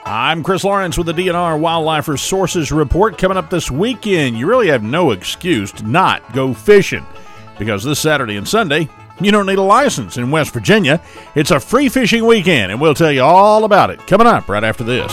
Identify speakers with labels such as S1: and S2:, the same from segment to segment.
S1: I'm Chris Lawrence with the DNR Wildlife Resources Report. Coming up this weekend, you really have no excuse to not go fishing, because this Saturday and Sunday, you don't need a license in West Virginia. It's a free fishing weekend, and we'll tell you all about it coming up right after this.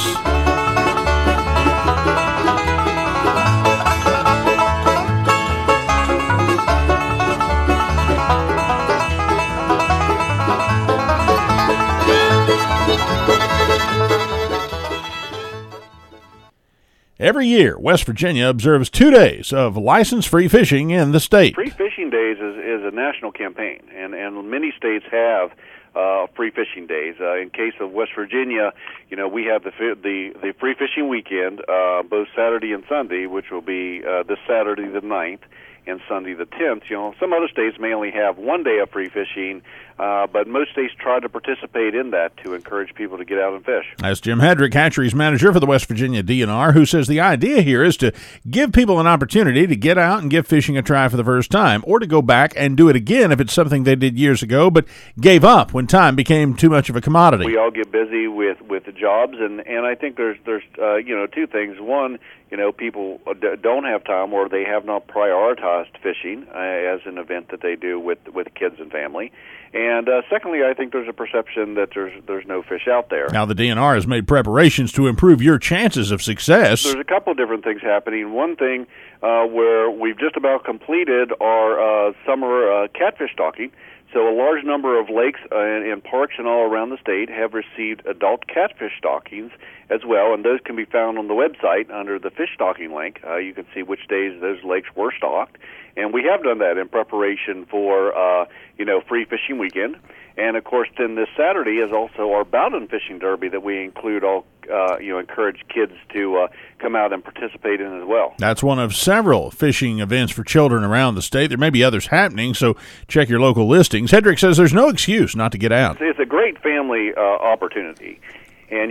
S1: Every year, West Virginia observes 2 days of license-free fishing in the state.
S2: Free Fishing Days is a national campaign, and many states have free fishing days. In case of West Virginia, we have the free fishing weekend, both Saturday and Sunday, which will be this Saturday the 9th and Sunday the 10th. Some other states may only have 1 day of free fishing, but most states try to participate in that to encourage people to get out and fish.
S1: That's Jim Hedrick, hatcheries manager for the West Virginia DNR, who says the idea here is to give people an opportunity to get out and give fishing a try for the first time, or to go back and do it again if it's something they did years ago but gave up when time became too much of a commodity.
S2: We all get busy with the jobs, and I think there's two things. One, people don't have time, or they have not prioritized fishing as an event that they do with kids and family. And secondly, I think there's a perception that there's no fish out there.
S1: Now, the DNR has made preparations to improve your chances of success.
S2: There's a couple of different things happening. One thing where we've just about completed our summer catfish stocking. So a large number of lakes and parks and all around the state have received adult catfish stockings as well, and those can be found on the website under the fish stocking link. You can see which days those lakes were stocked, and we have done that in preparation for free fishing weekend. And of course, then this Saturday is also our Bowden Fishing Derby that we include encourage kids to come out and participate in as well.
S1: That's one of several fishing events for children around the state. There may be others happening, so check your local listings. Hedrick says there's no excuse not to get out.
S2: It's a great family opportunity, and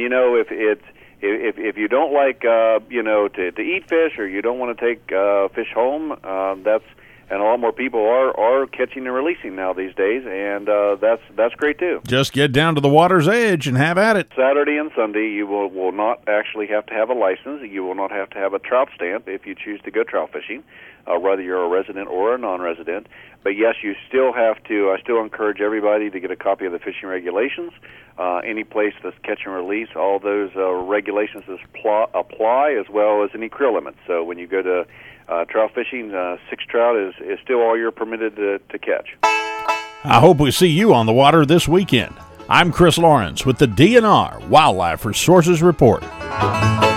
S2: if you don't like to eat fish, or you don't want to take fish home, and a lot more people are catching and releasing now these days, and that's great too.
S1: Just get down to the water's edge and have at it.
S2: Saturday and Sunday, you will not actually have to have a license. You will not have to have a trout stamp if you choose to go trout fishing, whether you're a resident or a non-resident. But yes, you still have to. I still encourage everybody to get a copy of the fishing regulations. Any place that's catch and release, all those regulations apply, as well as any creel limits. So when you go to trout fishing, 6 trout is still all you're permitted to catch.
S1: I hope we see you on the water this weekend. I'm Chris Lawrence with the DNR Wildlife Resources Report.